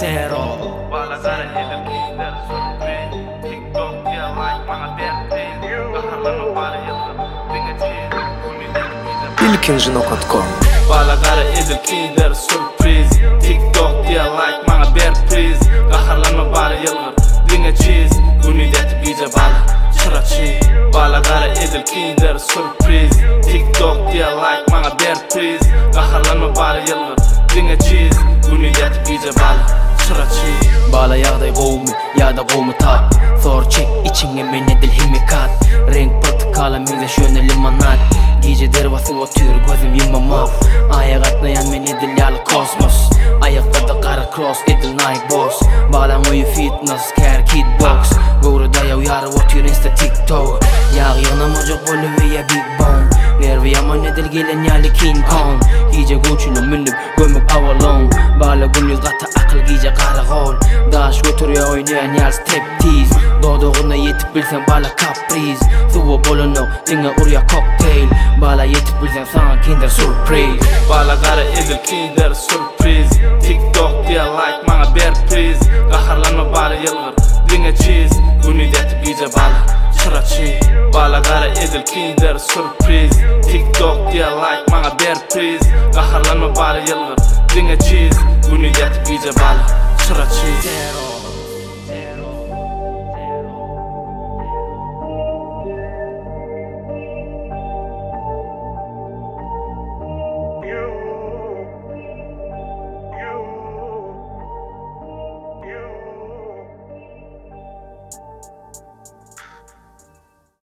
Zero. Bala gara edil kinder surprise. TikTok dia like bana berpris. Kahramanı bari yılgın dinge çiz. ilkinjino.com. Bala gara edil kinder surprise. TikTok dia like bana berpris. Kahramanı bari yılgın dinge çiz. Unidet bize bala çıraçı. Bala gara edil kinder surprise. TikTok dia like bana berpris. Kahramanı bari yılgın dinge çiz. Unidet bize bala çıraçı. Bala yağday qoğumu, yağda qoğumu tap. Sor çek içinge men edil himikat. Renk portakala minze şöne limonat. Gece dervası otur gözüm yumamaf. Ayak atlayan men edil yalı kosmos. Ayaklarda kara cross edil Nike boss. Balan oyu fitness care kickbox. Goğru daya uyarı otur insta TikTok. Yağ yığına mocuk bolu veya big bone. Nervi yaman edil gelen yalı King Kong. Gece goçulu münlüp gömük avalon. Bala gündüz gata akıl gece karakol. Daş götürüyor oynayan yal step tease. Doğduğunda yetip bilsen bala capriz. Suva bolunu dinge urya cocktail. Bala yetip bilsen sana kinder surprise. Bala gara edil kinder surprise. TikTok dia like bana berpris. Kahramanı bari yılgın dinge çiz. Unidet bize bala çıraçı. Bala gara edil kinder surprise. TikTok dia like bana berpris. Kahramanı bari yılgın dinge çiz. Unidet bize bala çıraçı.